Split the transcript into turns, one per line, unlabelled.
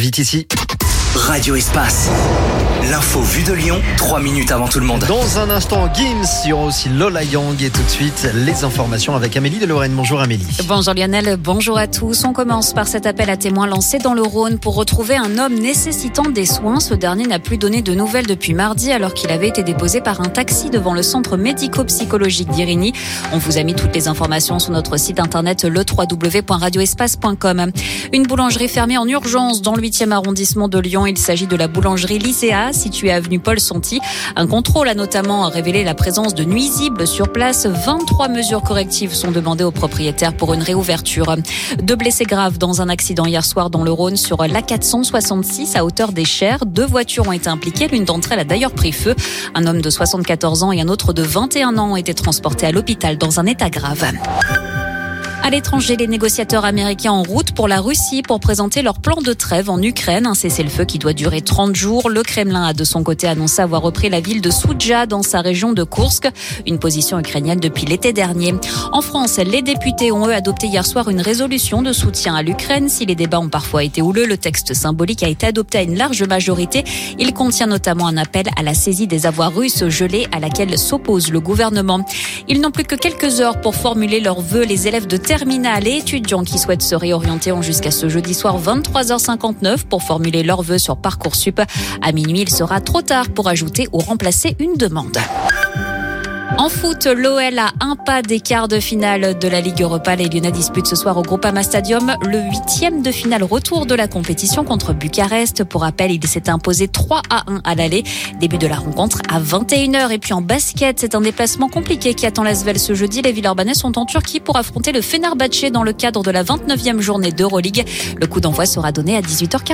vite ici.
Radio Espace. L'info vue de Lyon, 3 minutes avant tout le monde.
Dans un instant, Gims, il y aura aussi Lola Young et tout de suite, les informations avec Amélie de Lorraine. Bonjour Amélie.
Bonjour Lionel, bonjour à tous. On commence par cet appel à témoins lancé dans le Rhône pour retrouver un homme nécessitant des soins. Ce dernier n'a plus donné de nouvelles depuis mardi alors qu'il avait été déposé par un taxi devant le centre médico-psychologique d'Irigny. On vous a mis toutes les informations sur notre site internet le www.radioespace.com. Une boulangerie fermée en urgence dans le 8e arrondissement de Lyon. Il s'agit de la boulangerie Lycéa, située avenue Paul Santi. Un contrôle a notamment révélé la présence de nuisibles sur place. 23 mesures correctives sont demandées aux propriétaires pour une réouverture. 2 blessés graves dans un accident hier soir dans le Rhône sur l'A466 à hauteur des Chers. 2 voitures ont été impliquées. L'une d'entre elles a d'ailleurs pris feu. Un homme de 74 ans et un autre de 21 ans ont été transportés à l'hôpital dans un état grave. À l'étranger, les négociateurs américains en route pour la Russie pour présenter leur plan de trêve en Ukraine. Un cessez-le-feu qui doit durer 30 jours. Le Kremlin a de son côté annoncé avoir repris la ville de Soudja dans sa région de Koursk, une position ukrainienne depuis l'été dernier. En France, les députés ont eux adopté hier soir une résolution de soutien à l'Ukraine. Si les débats ont parfois été houleux, le texte symbolique a été adopté à une large majorité. Il contient notamment un appel à la saisie des avoirs russes gelés à laquelle s'oppose le gouvernement. Ils n'ont plus que quelques heures pour formuler leurs vœux. Les élèves de terminale et étudiants qui souhaitent se réorienter ont jusqu'à ce jeudi soir 23h59 pour formuler leurs vœux sur Parcoursup. À minuit, il sera trop tard pour ajouter ou remplacer une demande. En foot, l'OL a un pas des quarts de finale de la Ligue Europa. Les Lyonnais disputent ce soir au Groupama Stadium le 8e de finale retour de la compétition contre Bucarest. Pour rappel, il s'est imposé 3-1 à l'aller. Début de la rencontre à 21h. Et puis en basket, c'est un déplacement compliqué qui attend l'ASVEL ce jeudi. Les Villeurbanais sont en Turquie pour affronter le Fenerbahçe dans le cadre de la 29e journée d'Euroleague. Le coup d'envoi sera donné à 18h40.